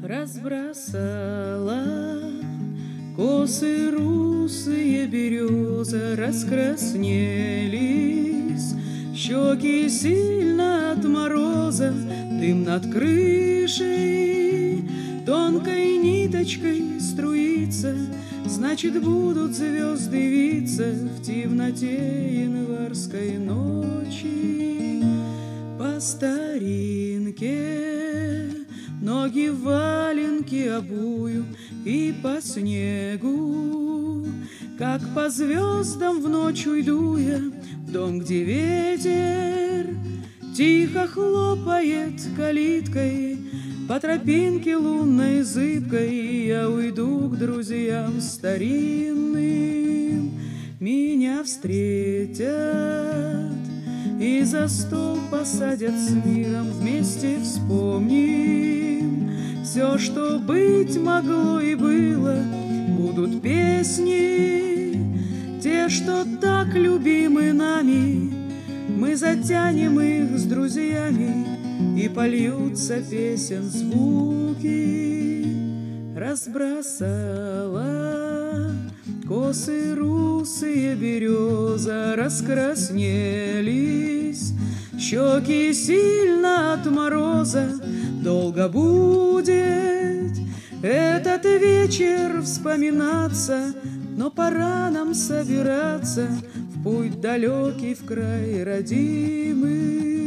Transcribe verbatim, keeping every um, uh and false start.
Разбросала косы русые береза, раскраснелись щеки сильно от мороза, дым над крышей тонкой ниточкой струится, значит, будут звезды виться в темноте январской ночи. По старинке ноги в валенки обую, и по снегу, как по звездам в ночь уйду я в дом, где ветер тихо хлопает калиткой. По тропинке лунной зыбкой я уйду к друзьям старинным. Меня встретят и за стол посадят с миром, вместе вспомним все, что быть могло и было. Будут песни, те, что так любимы нами, мы затянем их с друзьями, и польются песен звуки. Разбросала косы русые береза, раскраснелись щеки сильно от мороза. Долго будет этот вечер вспоминаться, но пора нам собираться в путь далекий, в край родимый.